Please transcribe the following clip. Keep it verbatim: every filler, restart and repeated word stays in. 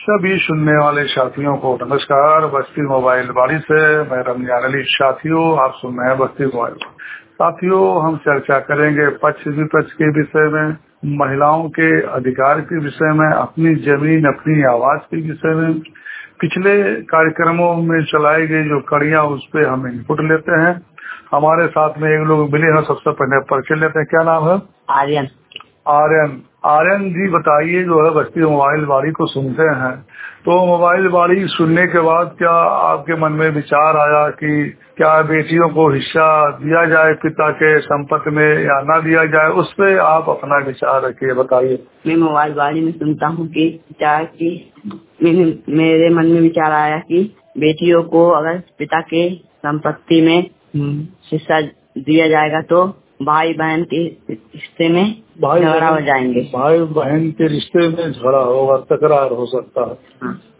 सभी सुनने वाले साथियों को नमस्कार। बस्ती मोबाइल बाड़ी से मैं रमजान अली। साथियों, आप सुन रहे हैं बस्ती मोबाइल। साथियों, हम चर्चा करेंगे पक्ष विपक्ष के विषय में, महिलाओं के अधिकार के विषय में, अपनी जमीन अपनी आवाज के विषय में। पिछले कार्यक्रमों में चलाई गई जो कड़ियां, उस पे हम इनपुट लेते हैं। हमारे साथ में एक लोग मिले हैं, सबसे पहले परिचय लेते हैं। क्या नाम है? आर्यन। आर्यन आर्यन जी, बताइए, जो है बस्ती मोबाइल बाड़ी को सुनते हैं, तो मोबाइल बाड़ी सुनने के बाद क्या आपके मन में विचार आया कि क्या बेटियों को हिस्सा दिया जाए पिता के संपत्ति में या ना दिया जाए? उस पे आप अपना विचार रखिए, बताइए। मैं मोबाइल बाड़ी में सुनता हूँ कि विचार की मेरे मन में विचार आया कि बेटियों को अगर पिता के संपत्ति में हिस्सा दिया जाएगा तो भाई बहन के रिश्ते में झगड़ा हो जाएंगे। भाई बहन के रिश्ते में झगड़ा होगा, तकरार हो सकता है। हाँ।